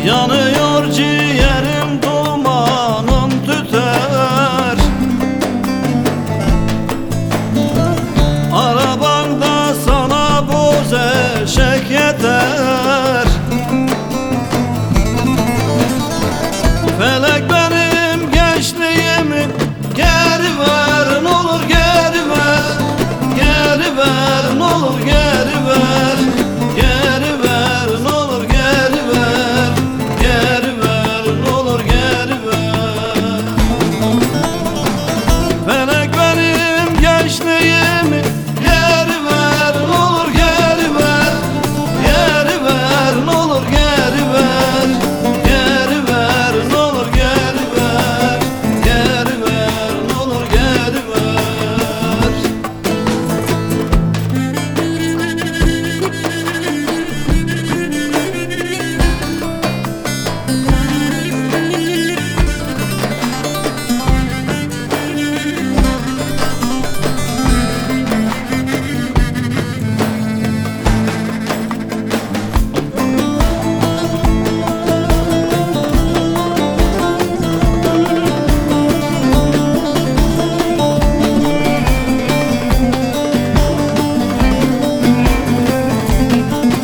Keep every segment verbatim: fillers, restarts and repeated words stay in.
Yanıyor ciğerim, dumanım tüter. Arabanda sana boz eşek yeter. Felek benim gençliğimi geri ver, ne olur geri ver. Geri ver, ne olur geri ver. Geri ver, ne olur geri ver. Geri ver, ne olur geri ver. Felek benim gençliğimi geri ver, ne olur geri ver. Geri ver, ne olur geri ver. Geri ver, ne olur geri ver. Geri ver, ne olur geri ver.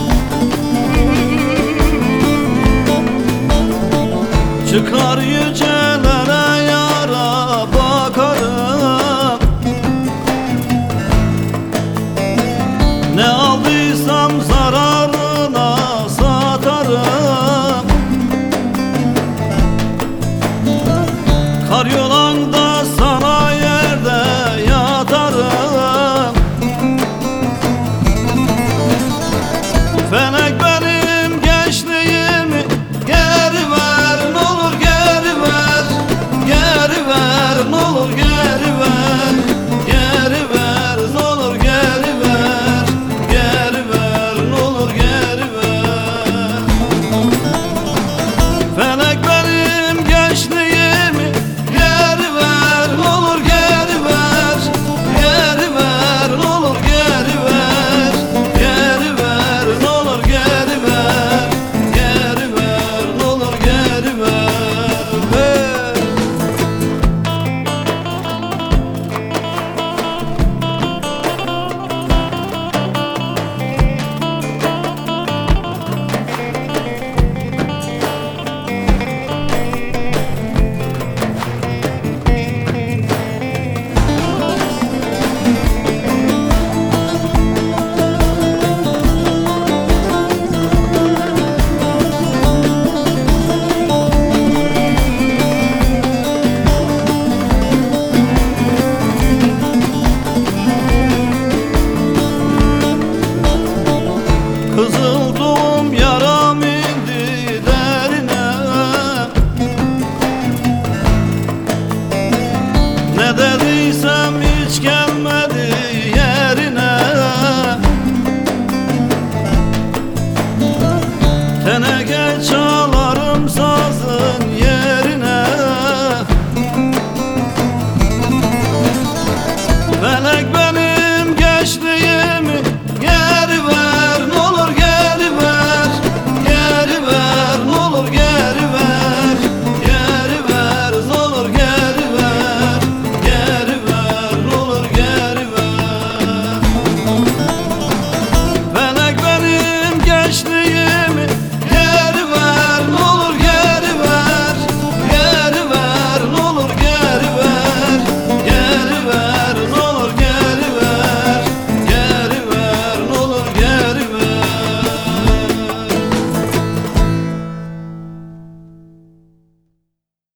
Çıkar yüce